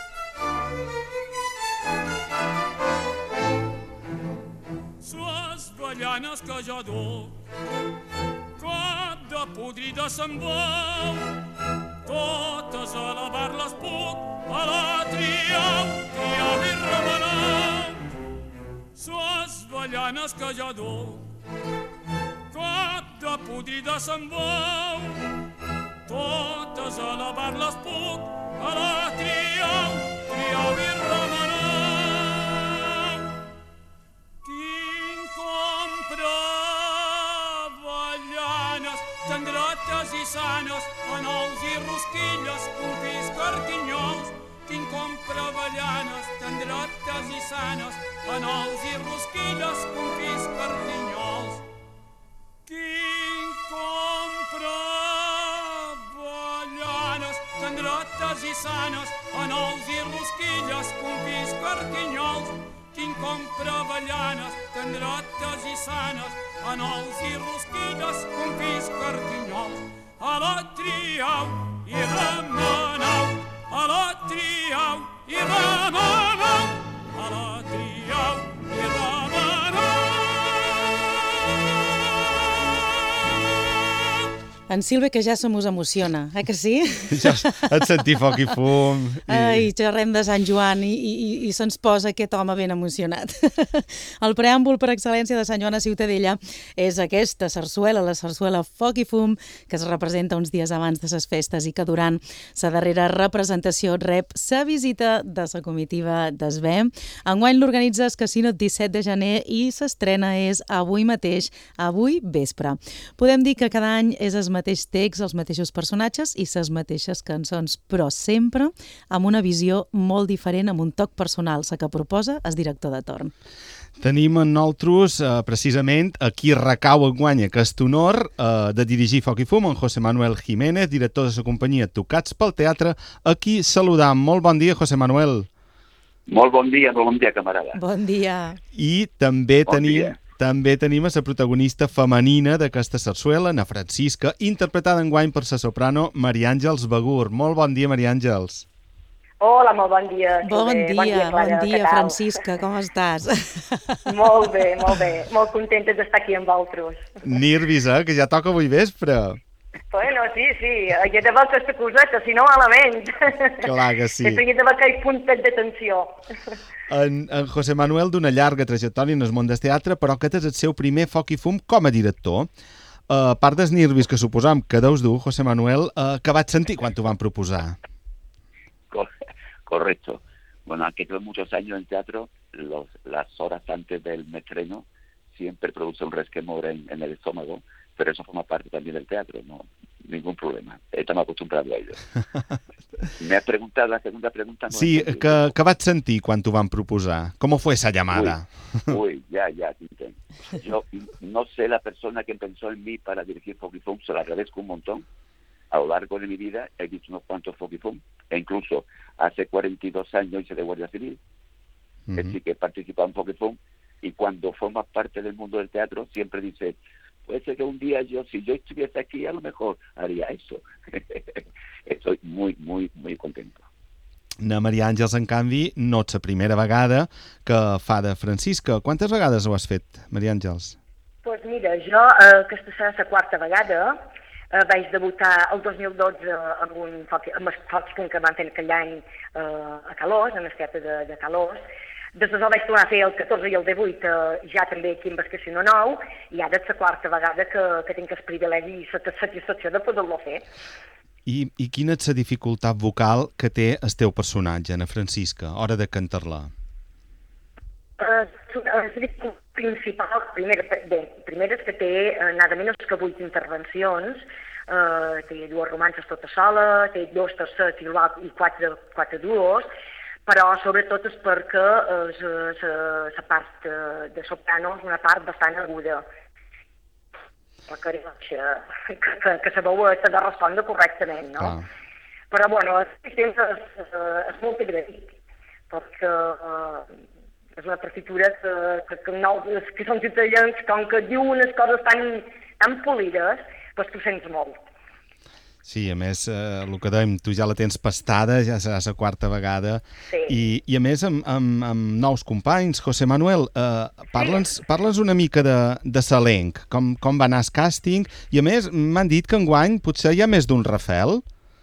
Ses avellanes que jo duc, cap de podrida se'n veu, totes a lavar-les puc, a la triau i remeneu. Ses avellanes que jo duc, cap de podrida se'n veu, totes a lavar-les puc, a la triau i remeneu. Quin compra avellanes, tendrates i sanes, anous i rosquilles, confisco arquinyols. Quin compra avellanes, tendrates i sanes, anous i rosquilles, confisco arquinyols. Quin compra avellanes, tendrates i sanes, anous i rosquilles, confisco arquinyols. Quin compra avellanes, tendrates i sanes, anous i rosquilles, confisco arquinyols. A la triau i remeneu, a la triau i remeneu, a la triau i remeneu. En Silve, que ja se mos emociona, que sí? Ja et sentir foc i fum. Ai, xerrem de Sant Joan i se'ns posa aquest home ben emocionat. El preàmbul per excel·lència de Sant Joan a Ciutadella és aquesta sarsuela, la sarsuela Foc i Fum, que es representa uns dies abans de les festes i que durant sa darrera representació rep sa visita de sa comitiva d'Esvem. Enguany l'organitza el Casino 17 de gener i s'estrena és avui mateix, avui vespre. Podem dir que cada any és el mateix text, els mateixos personatges i les mateixes cançons, però sempre amb una visió molt diferent, amb un toc personal, la que proposa el director de torn. Tenim en nosaltres, precisament, a qui recau enguany aquest honor de dirigir Foc i Fum, en José Manuel Jiménez, director de la companyia Tocats pel Teatre, a qui saludam. Molt bon dia, José Manuel. Molt bon dia, camarada. Bon dia. I també bon tenim a la protagonista femenina d'aquesta sarsuela, na Francisca, interpretada enguany per la soprano Maria Àngels Begur. Molt bon dia, Maria Àngels. Hola, molt bon dia. Bon dia, Francisca, com estàs? Molt bé, molt contenta d'estar aquí amb vosaltres. Nervis, que ja toca avui vespre. Bueno, sí, hi ha d'haver aquesta coseta, si no malament. Clar que sí. Sempre hi ha d'haver aquell puntet de tensió. En José Manuel, d'una llarga trajectòria en el món del teatre, però aquest és el seu primer Foc i Fum com a director. a part dels nervis que suposam que deus dur, José Manuel, què vaig sentir quan t'ho van proposar? Correcto. Bueno, aunque tuve muchos años en teatro, las horas antes del estreno siempre produce un resquemor en el estómago, pero eso forma parte también del teatro, no ningún problema. Estamos acostumbrados a ello. Me has preguntado la segunda pregunta. No sí, què vaig sentir quan t'ho van proposar? ¿Cómo fue esa llamada? Uy, ya, Tintín. Yo no sé la persona que pensó en mí para dirigir Fokifum, se lo agradezco un montón. A lo largo de mi vida he visto unos cuantos Fokifum, e incluso hace 42 años hice de Guardia Civil, así que he participado en Fokifum, y cuando formas parte del mundo del teatro siempre dices, puede ser que un día si yo estuviese aquí, a lo mejor haría eso. Estoy muy, muy, muy contento. Na Maria Àngels, en canvi, no és la primera vegada que fa de Francisca. Quantes vegades ho has fet, Maria Àngels? Doncs mira, jo, aquesta serà la quarta vegada. Vaig debutar el 2012 amb el Fokifum que van fer aquell any a Calós, en el teatre de Calós. Després el vaig tornar a fer el 14 i el 18, ja també aquí en Bascació 9, i ara és la quarta vegada que tinc el privilegi i la satisfacció de poder-lo fer. I quina és la dificultat vocal que té el teu personatge, Ana Francisca, a hora de cantar-la? La dificultat principal, primera és que té nada menys que 8 intervencions, té 2 romances tota sola, té 2 tercets i 4 duos, però sobretot és perquè la part de soprano és una part bastant aguda. Requereix que la veu s'ha de respondre correctament, no? Però, bueno, el temps és molt agraït, perquè és una partitura que són italians, com que diu unes coses tan polides, doncs tu sents molt. Sí, a més, el que dèiem, tu ja la tens pastada, ja serà la quarta vegada, i a més amb nous companys. José Manuel, parla'ns una mica de l'elenc, com va anar el càsting, i a més m'han dit que enguany potser hi ha més d'un Rafel.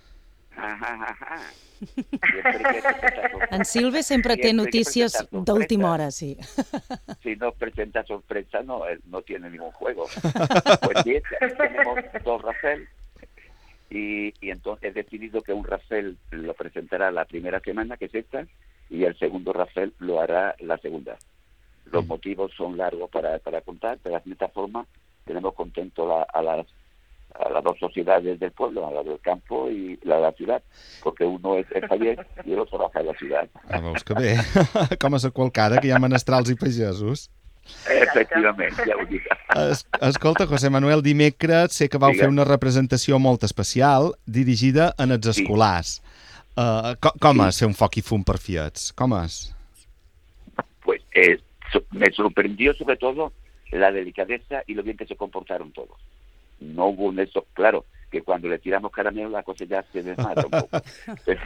En Silve sempre té notícies d'última hora, sí. Si no presenta sorpresa, no tiene ningún juego. Pues sí, tenemos 2 Rafel. Y entonces he decidido que un Rafel lo presentará la primera semana, que es esta, y el segundo Rafel lo hará la segunda. Los motivos son largos para contar, pero de esta forma tenemos contento a las 2 sociedades del pueblo, a la del campo y la de la ciudad, porque uno es el Javier y el otro trabaja en la ciudad. Veus que bé, com a la qualcada, que hi ha menestrals i pagesos. Efectivament, ja ho dic. Escolta, José Manuel, dimecres sé que vau fer una representació molt especial dirigida en els escolars. Com és fer un Fokifum per fiets? Com és? Pues me sorprendió sobre todo la delicadeza y lo bien que se comportaron todos. No hubo un eso, claro, que cuando le tiramos caramelo la cosa ya se desmadra un poco. Pero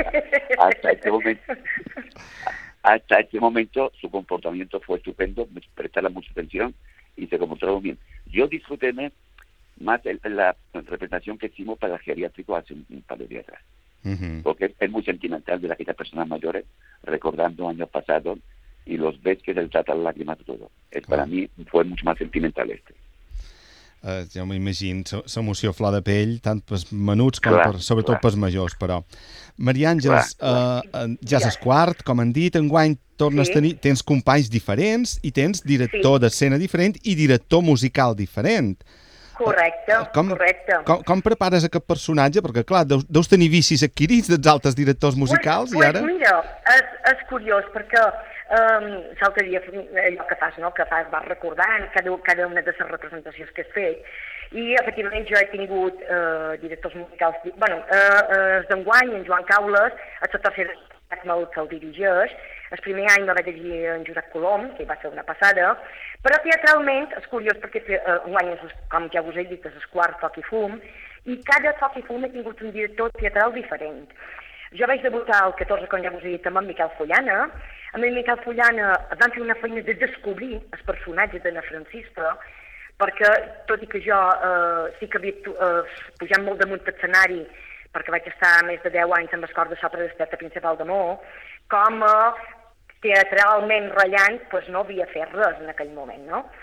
hasta este momento su comportamiento fue estupendo, me prestaron mucha atención y se comportaron bien. Yo disfruté más la representación que hicimos para el geriátrico hace un par de días atrás. Porque es muy sentimental de aquellas personas mayores, recordando años pasados y los ves que se les trata las lágrimas de todo. Para mí fue mucho más sentimental este. Jo m'imagino l'emoció flor de pell, tant pels menuts com sobretot pels majors, però. Maria Àngels, ja és el quart, com han dit, enguany tornes a tenir, tens companys diferents i tens director d'escena diferent i director musical diferent. Correcte, correcte. Com prepares aquest personatge? Perquè, clar, deus tenir vicis adquirits dels altres directors musicals i ara... Mira, és curiós, perquè l'altre dia allò que fas, no?, que vas recordant cada una de les representacions que has fet, i efectivament jo he tingut directors musicals, bueno, d'enguany, en Joan Caules, a la tercera que el dirigeix, el primer any va dirigir en Josep Colom, que va ser una passada, però teatralment és curiós perquè enguany, com ja us he dit, és el quart Fokifum, i cada Fokifum ha tingut un director teatral diferent. Jo vaig debutar el 14, com ja us he dit, amb en Miquel Follana. Amb en Miquel Follana vam fer una feina de descobrir els personatges d'Ana Francisca, perquè, tot i que jo sí que havia pujat molt damunt l'escenari, perquè vaig estar més de 10 anys amb el cor de sopra del Teatre Principal d'Amor, com teatralment rellant, doncs no havia fet res en aquell moment, no?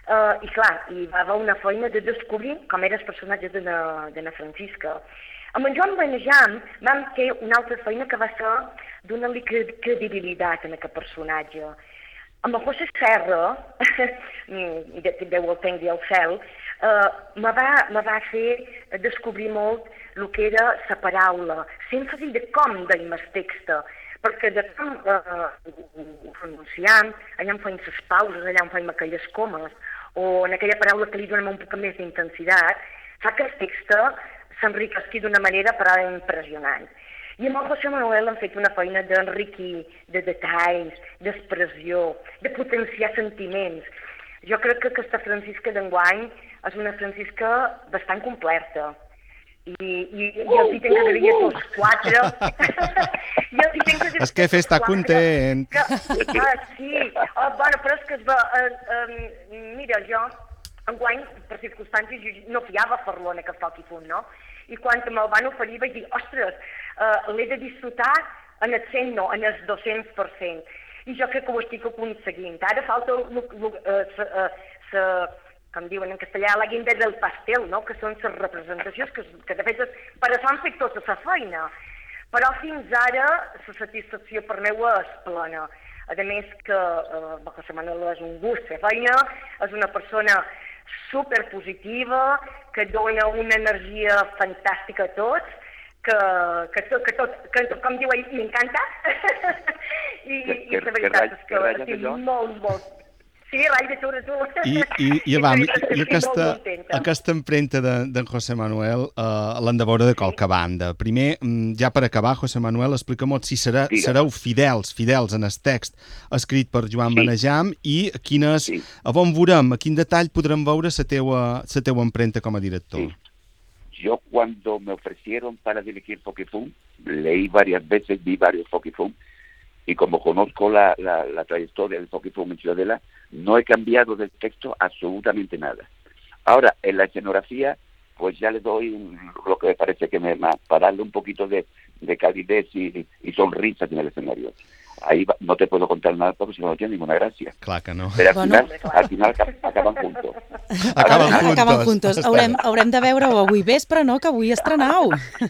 I clar, hi va haver una feina de descobrir com era el personatge de na Francisca. Amb en Joan Benejam vam fer una altra feina que va ser donar-li credibilitat a aquest personatge. Amb el José Serra, Déu el tengui al cel, me va fer descobrir molt el que era la paraula, l'èmfasi de com deim el text, perquè de com ho pronunciam, allà en feim les pauses, allà en feim aquelles comes, o en aquella paraula que li donem un poc més d'intensitat, fa que el text s'enriquesqui d'una manera impressionant. I amb el José Manuel hem fet una feina d'enriquir, de detalls, d'expressió, de potenciar sentiments. Jo crec que aquesta Francisca d'enguany és una Francisca bastant completa. I els hi tenc que agrair a tots quatre. És que està content. Sí, bueno, però és que mira, jo enguany, per circumstàncies, no fiava fer-lo en aquest foc i punt, no? I quan me'l van oferir vaig dir, ostres, l'he de disfrutar en el 100, no, en el 200%. I jo crec que ho estic aconseguint. Ara falta, com diuen en castellà, la guinda del pastel, no? Que són les representacions, que de fet per això han fet tota la feina. Però fins ara la satisfacció per meu és plena. A més que José Manuel és un gust fer feina, és una persona superpositiva, que dona una energia fantàstica a tots, que com diu ell, m'encanta. I la veritat és que estic molt... Sí, rai de tu. I aquesta empremta d'en José Manuel l'han de veure de qualque banda. Primer, ja per acabar, José Manuel, explica-m'ho si sereu fidels en el text escrit per Joan Benejam i a on veurem, a quin detall podrem veure la teua empremta com a director. Yo cuando me ofrecieron para dirigir Foc i Fum, leí varias veces, vi varios Foc i Fum, y como conozco la trayectoria del Foc i Fum en Ciudadela, no he cambiado del texto absolutamente nada. Ahora, en la escenografía, pues ya le doy lo que me parece que para darle un poquito de calidez y sonrisa en el escenario. Ahí no te puedo contar nada porque si no tiene ninguna gracia. Clar que no. Pero al final acaban juntos. Acaben juntos. Haurem de veure-ho avui vespre, no? Que avui estrenau.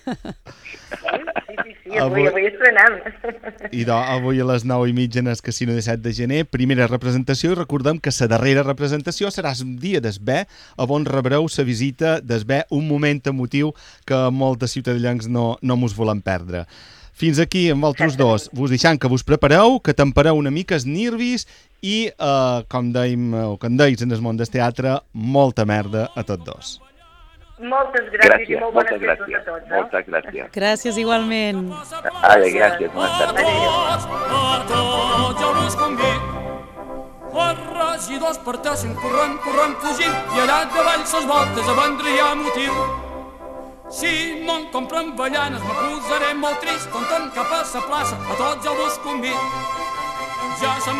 Sí, avui estrenem. I avui a les 9:30 en el Casino de 7 de gener, primera representació, i recordem que la darrera representació serà el dia d'esbé, on rebreu la visita d'esbé, un moment emotiu que molts de ciutadans no mos volem perdre. Fins aquí amb vosaltres dos. Vos deixant que vos prepareu, que tempereu una mica els nervis i, com deis en el món del teatre, molta merda a tots dos. Moltes gràcies i molt bones festes a tots. Moltes gràcies. Gràcies igualment. Gràcies, bones tardes. A tots jo us convido. Els regidors parteixen corrent, fugint, i allà davall ses voltes a vendre hi ha motiu. Si no en compren avellanes me posaré molt trist, content cap a la plaça, a tots jo vos convido. Ja se'n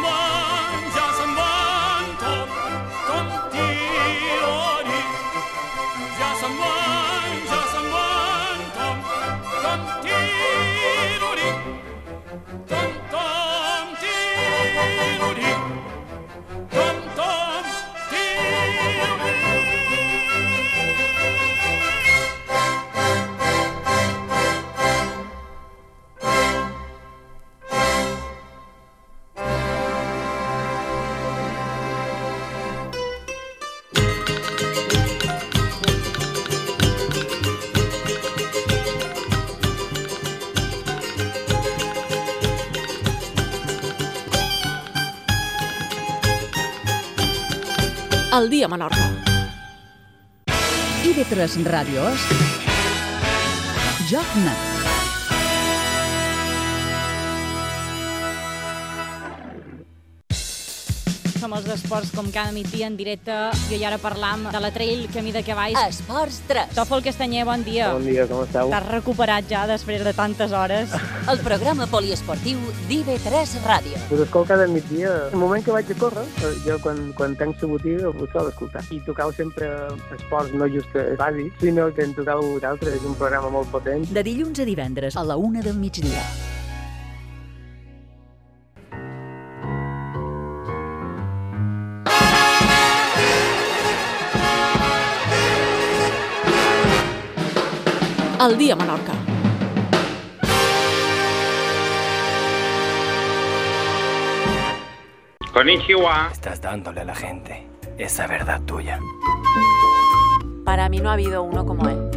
van com tironi. Ja se'n van com tironi. Tom tironi. Tom tironi. El dia a Menorca. IB3 Ràdio és Joc Net. Som els d'esports com cada migdia en directe. Jo i ara parlam de la trail Camí de Cavalls. Esports 3. Tòfol Castanyer, bon dia. Bon dia, com esteu? T'has recuperat ja després de tantes hores. El programa poliesportiu d'IB3 Ràdio. Us escolto cada migdia. El moment que vaig a córrer, jo quan tenc la botiga ho sol escoltar. I tocau sempre esports, no just bàsics, sinó que en tocau d'altres. És un programa molt potent. De dilluns a divendres a la 1 del migdia. El dia a Menorca. Konnichiwa. Estás dándole a la gente esa verdad tuya. Para mí no ha habido uno como él.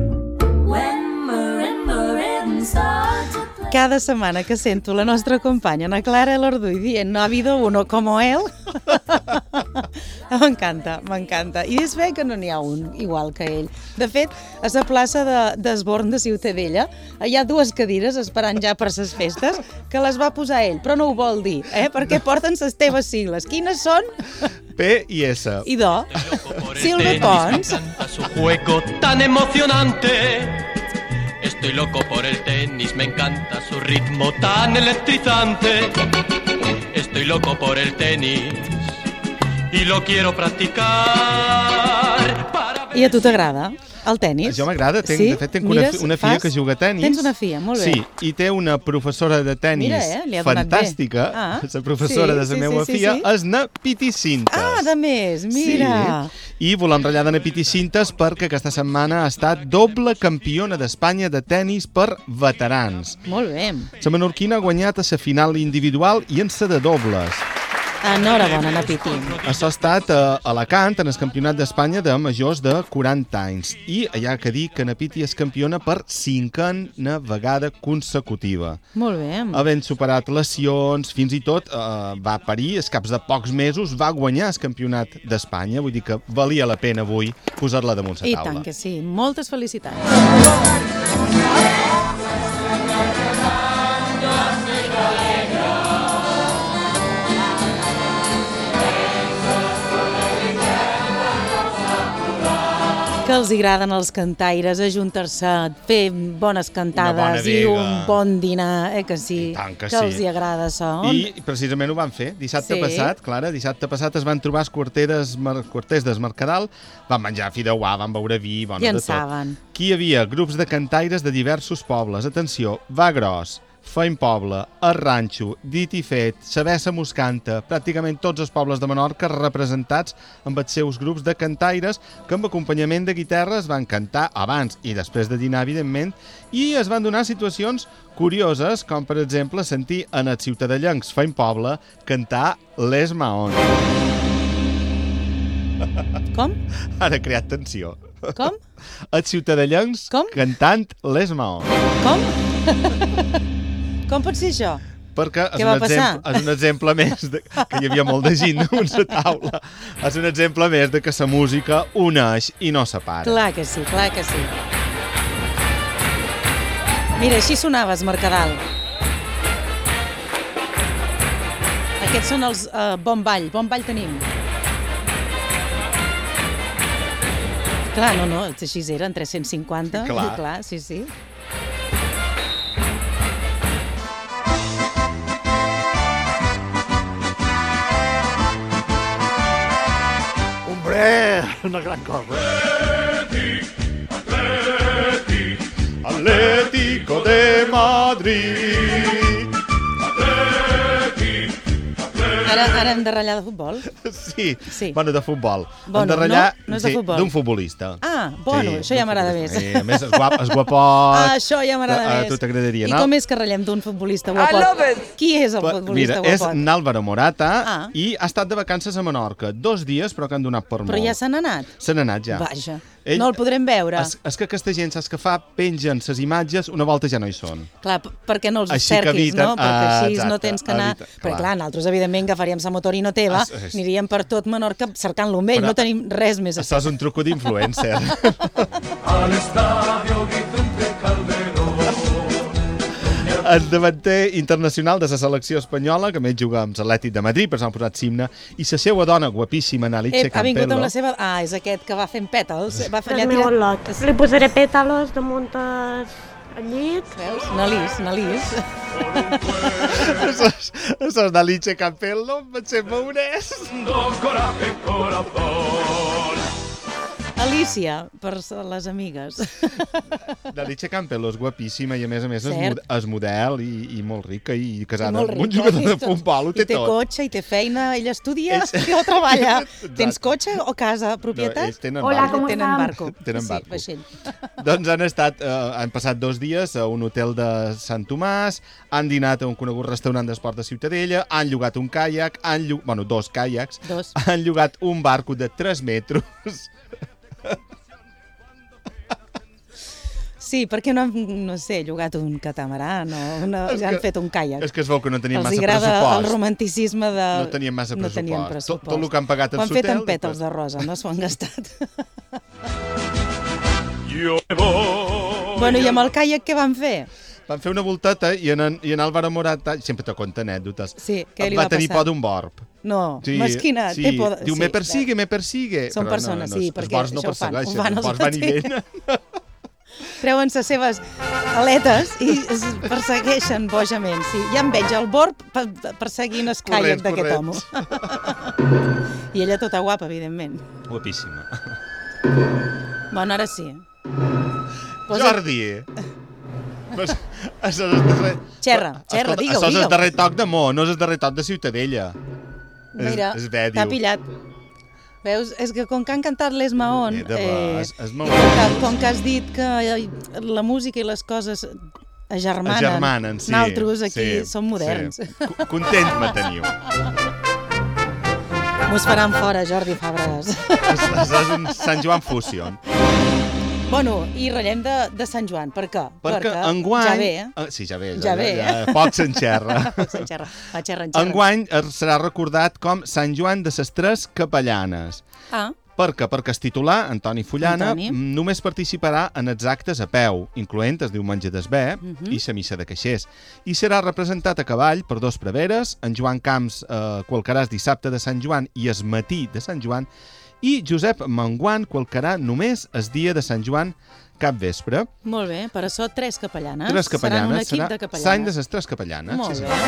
Cada setmana que sento la nostra companya, Ana Clara Elarduy, dient no ha habido uno como él, m'encanta, m'encanta. I és bé que no n'hi ha un igual que ell. De fet, a la plaça d'Esborn de Ciutadella hi ha dues cadires esperant ja per ses festes que les va posar ell, però no ho vol dir, perquè porten les teves sigles. Quines són? P i S. I do. Silve Pons. A su juego tan emocionante. Estoy loco por el tenis, me encanta su ritmo tan electrizante. Estoy loco por el tenis y lo quiero practicar. I a tu t'agrada el tenis? Jo m'agrada, de fet tenc una filla que juga a tenis. Tens una filla, molt bé. Sí, i té una professora de tenis fantàstica, la professora de la meva filla, és na Piti Cintes. Ah, de més, mira. I volem ratllar de na Piti Cintes perquè aquesta setmana ha estat doble campiona d'Espanya de tenis per veterans. Molt bé. La menorquina ha guanyat a la final individual i en la de dobles. Enhorabona, Ana Piti. Això ha estat a Alacant, en el Campionat d'Espanya de majors de 40 anys. I hi ha que dir que Ana Piti és campiona per 5a vegada consecutiva. Molt bé. Havent superat lesions, fins i tot va parir, als caps de pocs mesos va guanyar el Campionat d'Espanya. Vull dir que valia la pena avui posar-la damunt la taula. I tant que sí. Moltes felicitats. Que els agraden els cantaires, ajuntar-se, fer bones cantades i un bon dinar, que sí, que els hi agrada això. I precisament ho van fer. Dissabte passat, Clara, dissabte passat es van trobar els quarters del Mercadal, van menjar fideuà, van beure vi, de tot. Aquí hi havia grups de cantaires de diversos pobles. Atenció, Va Gros, Feim Poble, Arranxo, Dit i Fet, Sabessa Moscanta, pràcticament tots els pobles de Menorca representats amb els seus grups de cantaires que amb acompanyament de guitarres van cantar abans i després de dinar, evidentment, i es van donar situacions curioses, com per exemple sentir en els ciutadellencs Feim Poble cantar Les Maons. Com? Ara ha creat tensió. Com? Els ciutadellencs cantant Les Maons. Com? Com pot ser això? Perquè és un exemple més que hi havia molt de gent damunt la taula. És un exemple més de que la música uneix i no separa. Clar que sí, clar que sí. Mira, així sonaves, Mercadal. Aquests són els Bon Ball tenim. Clar, no, així eren 350. Clar, sí. Una gran cosa. Atlético de Madrid. Ara hem de ratllar de futbol? Sí. Bueno, de futbol. Bueno, hem de ratllar no és de futbol. D'un futbolista. Ah, bueno, això ja m'agrada més. A més, és guapot. Això ja m'agrada més. A tu t'agradaria, no? I com és que ratllem d'un futbolista guapot? Qui és el futbolista guapot? Mira, és n'Álvaro Morata i ha estat de vacances a Menorca. 2 dies, però que han donat per molt. Però ja se n'ha anat? Se n'ha anat, ja. Vaja. No el podrem veure. És que aquesta gent, saps què fa? Pengen ses imatges, una volta ja no hi són. Clar, perquè no els cerquis, no? Perquè així no tens que anar... Perquè clar, nosaltres, evidentment, agafaríem la motorino teva, aniríem per tot Menorca cercant-lo amb ell, no tenim res més a fer. Això és un truco d'influencer. El davanter internacional de la selecció espanyola, que més juga amb l'Atlètic de Madrid, però s'han posat Simna, i la seva dona guapíssima, Nalitxe Campello. Ha vingut amb la seva... Ah, és aquest que va fent pètals. El meu al·lot. Li posaré pètalos damunt al llit. Veus? Nalís. Això és Nalitxe Campello, em sembla un és. A notícia per les amigues. L'Alicia Campbell és guapíssima i a més Cert. és model i molt rica i casada Molt amb un rica, jugador de i tot. futbol, ho té I té tot. cotxe, i té feina, ella estudia i o treballa. Tens cotxe o casa, propietat? ells tenen Hola, barco. com tenen barco. Tenen barco. Sí, vaixell. Doncs han passat 2 dies a un hotel de Sant Tomàs, han dinat a un conegut restaurant d'esport de Ciutadella, han llogat un caiac, 2 caiacs, han llogat un barco de 3 metres. Sí, perquè no han, no sé, llogat un catamaran o han fet un caiac. És que es veu que no tenien massa Els agrada pressupost. el romanticisme de... No tenien massa pressupost. No tenien pressupost. Tot el que han pagat al Ho han fet hotel, amb pètals de rosa, no s'ho han gastat. Bueno, i amb el caiac què van fer? Van fer una volteta i en Álvaro Morata, sempre te conta anècdotes, Sí, què li va va tenir passar? por d'un borb. No, mesquina, té por... Diu, me persigue. Són Però persones, no, sí, els perquè bords no això ho fan, persegueixen, ho fan els bords van i venen. Treuen les seves aletes i es persegueixen bojament. Sí, ja em veig el borb perseguint el caiac d'aquest home. I ella tota guapa, evidentment. Guapíssima. Bueno, ara sí. Jordi! Xerra, digue-ho. Això és el darrer toc d'amor, no és el darrer toc de Ciutadella. Mira, és vèdio. t'ha pillat. Veus? És que com que han cantat Les Mahón, és molt com que has dit que la música i les coses agermanen, sí. Nosaltres aquí som moderns. Sí. Contents me teniu. Mos faran fora, Jordi Fabregas. És un Sant Joan Fusion. Bueno, i ratllem de Sant Joan. Per què? Perquè enguany... Ja ve, eh? Sí, ja ve. Ja ve. Poc s'enxerra. Va xerra. Enguany serà recordat com Sant Joan de les Tres Capellanes. Perquè es titular, Antoni Fullana, només participarà en els actes a peu, incloent el diumenge d'Esbé i la missa de Caixers. I serà representat a cavall per 2 preveres, en Joan Camps qualcaràs dissabte de Sant Joan i el matí de Sant Joan, i Josep Manguant qualcarà només el dia de Sant Joan cap vespre. Molt bé, per això 3 capellanes. 3 capellanes. Seran un equip de capellanes. L'any de les 3 capellanes. Molt bé.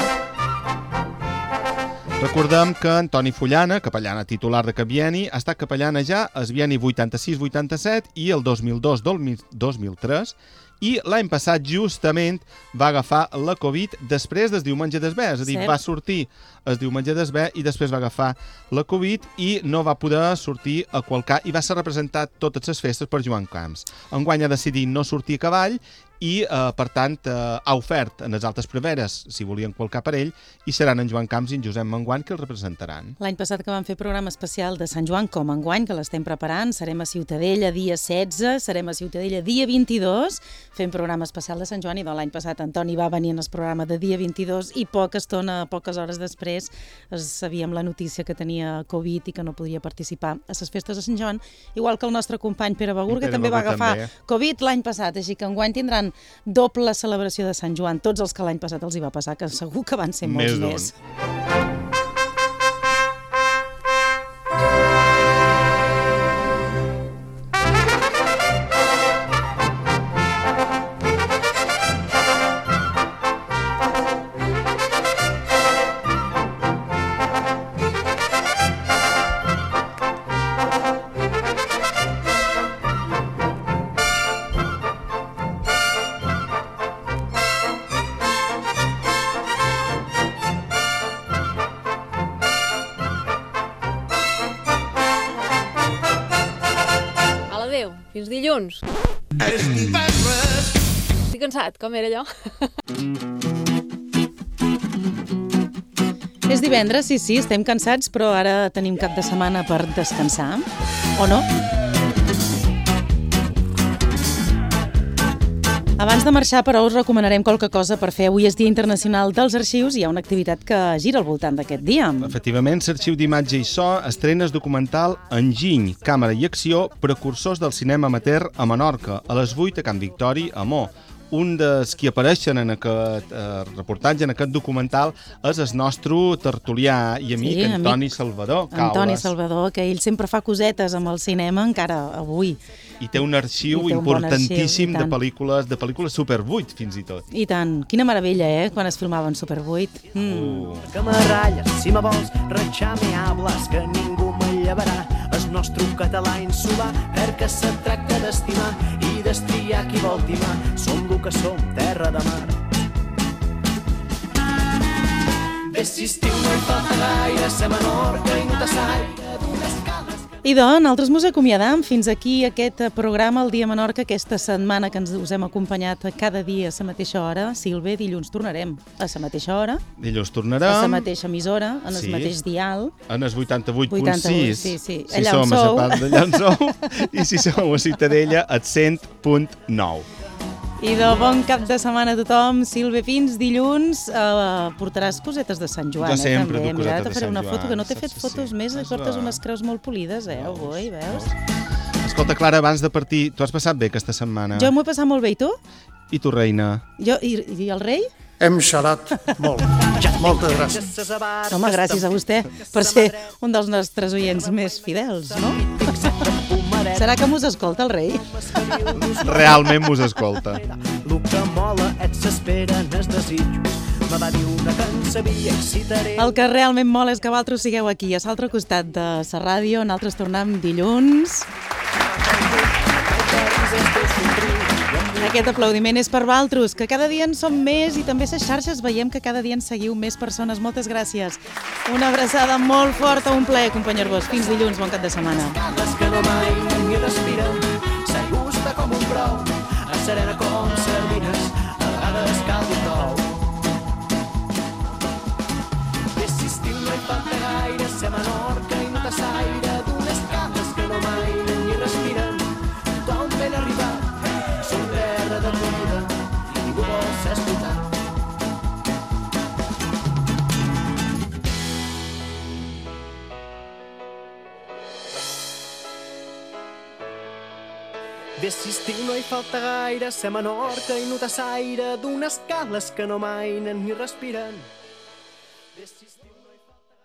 Recordem que Antoni Fullana, capellana titular de cap bienni, ha estat capellana ja el bienni 86-87 i el 2002-2003, i l'any passat justament va agafar la Covid després del diumenge d'Esbé, és a dir, va sortir el diumenge d'Esbé i després va agafar la Covid i no va poder sortir a qualcar i va ser representat totes les festes per Joan Camps. Enguany ha decidit no sortir a cavall i, per tant, ha ofert en les altres preveres, si volien qualcar per ell, i seran en Joan Camps i en Josep Manguant que el representaran. L'any passat que vam fer programa especial de Sant Joan, com enguany, que l'estem preparant, serem a Ciutadella dia 16, serem a Ciutadella dia 22, fent programa especial de Sant Joan, i l'any passat Antoni va venir en el programa de dia 22 i poques hores després sabíem la notícia que tenia Covid i que no podia participar a les festes de Sant Joan, igual que el nostre company Pere Begur, que també va agafar Covid l'any passat, així que enguany tindran doble celebració de Sant Joan, tots els que l'any passat els hi va passar, que segur que van ser molts més. Fins dilluns. Estic cansat, com era allò? És divendres, sí, estem cansats, però ara tenim cap de setmana per descansar, o no? Abans de marxar, però, us recomanarem qualque cosa per fer. Avui és Dia Internacional dels Arxius i hi ha una activitat que gira al voltant d'aquest dia. Efectivament, l'Arxiu d'Imatge i So estrena el documental Enginy, càmera i acció, precursors del cinema amateur a Menorca, a les 8 a Can Victori, a Mo. Un dels qui apareixen en aquest reportatge, en aquest documental, és el nostre tertulià i amic, Antoni Salvador Caules. Antoni Salvador, que ell sempre fa cosetes amb el cinema, encara avui. I té un arxiu importantíssim de pel·lícules Super 8, fins i tot. I tant. Quina meravella, quan es filmaven Super 8. Que me ratlles, si me vols ratxar me hables, que ningú me llevarà. Es nostre català insular, perquè se tracta d'estimar i destriar qui vol timar. Som lo que som, terra de mar. Ves estiu no hi falta gaire, ser Menorca i no t'assaire d'unes cales. I doncs, nosaltres mos acomiadam. Fins aquí aquest programa, el Dia Menorca, aquesta setmana que us hem acompanyat cada dia a la mateixa hora. Silve, dilluns tornarem a la mateixa hora. Dilluns tornarem. A la mateixa emissora, en el mateix dial. En el 88.6. Sí. Si allà som a la part d'allà on sou. I si som a Ciutadella, al 100.9. I de bon cap de setmana a tothom. Silve, fins dilluns. Portaràs cosetes de Sant Joan, jo sempre també. duc Mira, cosetes de Sant Joan. te faré una foto, que no t'he fet fotos més, i portes unes creus molt polides, avui, veus? Escolta, Clara, abans de partir, tu has passat bé aquesta setmana? Jo m'ho he passat molt bé, i tu? I tu, reina? I el rei? Hem xalat molt. Moltes gràcies. Home, gràcies a vostè per ser un dels nostres oients més fidels, no? Serà que mos escolta el rei? Realment mos escolta. Lo que mola et s'esperen els desitjos. Me va dir una que en sabia i citaré. El que realment mola és que vosaltres sigueu aquí, a l'altre costat de la ràdio. Nosaltres tornem dilluns. Aquest aplaudiment és per vosaltres, que cada dia en som més i també a les xarxes veiem que cada dia en seguiu més persones. Moltes gràcies. Una abraçada molt forta, un plaer acompanyar-vos. Fins dilluns, bon cap de setmana. Que no mai ni respiren, s'ajusta com un brou, serena com sardines, a vegades cal un tou. Ves si estiu no hi falta gaire, ser Menorca i no t'assaire, d'unes cames que no mainen ni respiren, d'on ben arribat, som terra d'acollida, i ningú vol ser escoltat. Ves si estiu no hi falta gaire, ser Menorca i no t'assaire, d'unes cales que no mainen ni respiren. Ves si estiu no hi falta